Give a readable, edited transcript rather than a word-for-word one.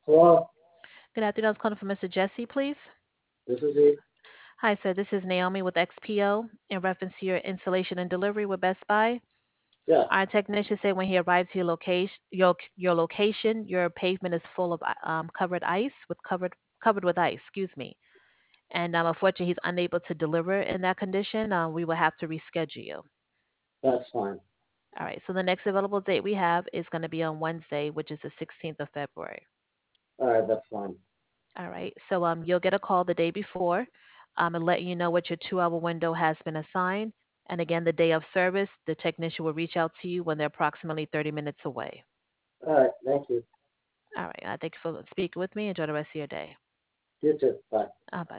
Hello, Good afternoon. I was calling for Mr. Jesse, please. this is he. Hi, sir. This is Naomi with XPO in reference to your installation and delivery with Best Buy. Yes, Our technician said when he arrived to your location, your pavement is full of covered with ice. Excuse me. And unfortunately, he's unable to deliver in that condition. We will have to reschedule you. that's fine. All right. So the next available date we have is going to be on Wednesday, which is the 16th of February. All right, that's fine. All right. So you'll get a call the day before and let you know what your 2 hour window has been assigned. And again, the day of service, the technician will reach out to you when they're approximately 30 minutes away. All right, thank you. All right. I thank you for speaking with me. Enjoy the rest of your day. You too. Bye. Bye.